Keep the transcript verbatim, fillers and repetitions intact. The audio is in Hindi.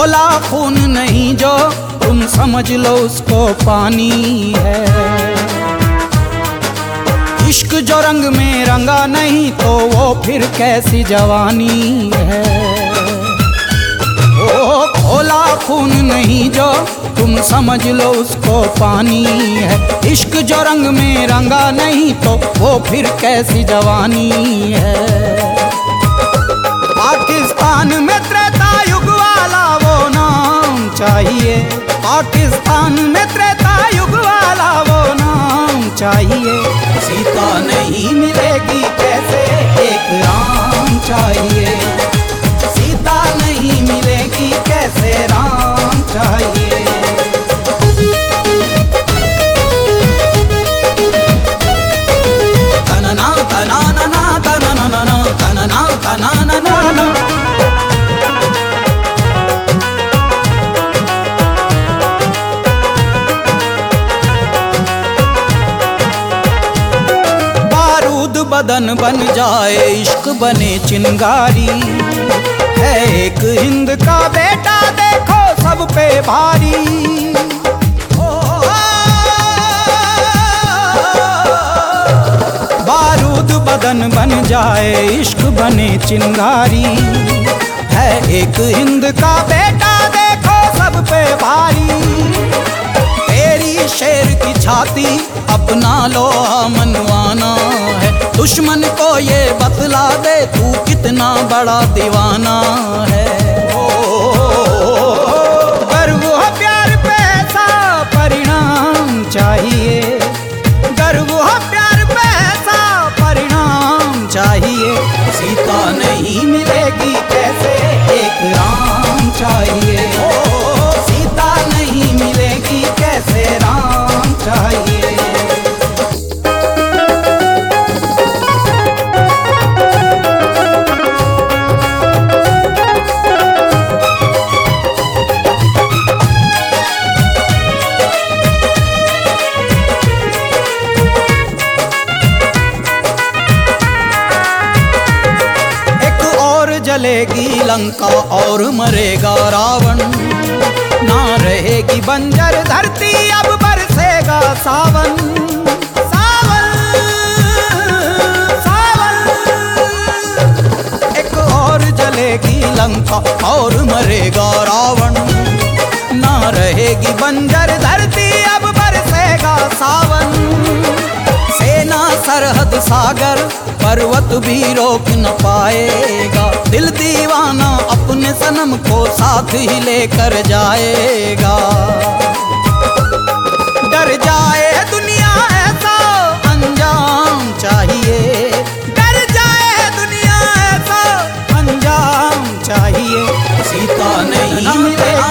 खोला खून नहीं जो तुम समझ लो उसको पानी है। इश्क जो रंग में रंगा नहीं तो वो फिर कैसी जवानी है। ओ खोला खून नहीं जो तुम समझ लो उसको पानी है। इश्क जो रंग में रंगा नहीं तो वो फिर कैसी जवानी है। पाकिस्तान में त्रेता युग वाला वो नाम चाहिए। पाकिस्तान में त्रेता युग वाला वो नाम चाहिए। सीता नहीं मिलेगी कैसे एक राम चाहिए। सीता नहीं मिलेगी कैसे राम चाहिए। तनना तनाना तनना तनना तनाना। बारूद बदन बन जाए इश्क बने चिंगारी है। एक हिंद का बेटा देखो सब पे भारी। बारूद बदन बन जाए इश्क बने चिंगारी है। एक हिंद का बेटा देखो सब पे भारी। तेरी शेर की छाती अपना लोहा मनवाना है। दुश्मन को ये बतला दे तू कितना बड़ा दीवाना है। गर्व हो प्यार पे ऐसा परिणाम चाहिए। गर्व हो प्यार पे ऐसा परिणाम चाहिए। सीता नहीं मिलेगी कैसे एक राम चाहिए। सीता नहीं मिलेगी कैसे राम चाहिए। जलेगी लंका और मरेगा रावण। ना रहेगी बंजर धरती अब बरसेगा सावन। सावन सावन। एक और जलेगी लंका और मरेगा रावण। ना रहेगी बंजर धरती अब बरसेगा सावन। सेना सरहद सागर पर्वत भी रोक न पाएगा। दिल दीवाना अपने सनम को साथ ही लेकर जाएगा। डर जाए दुनिया ऐसा अंजाम चाहिए। डर जाए दुनिया ऐसा अंजाम चाहिए। सीता नहीं मिलेगी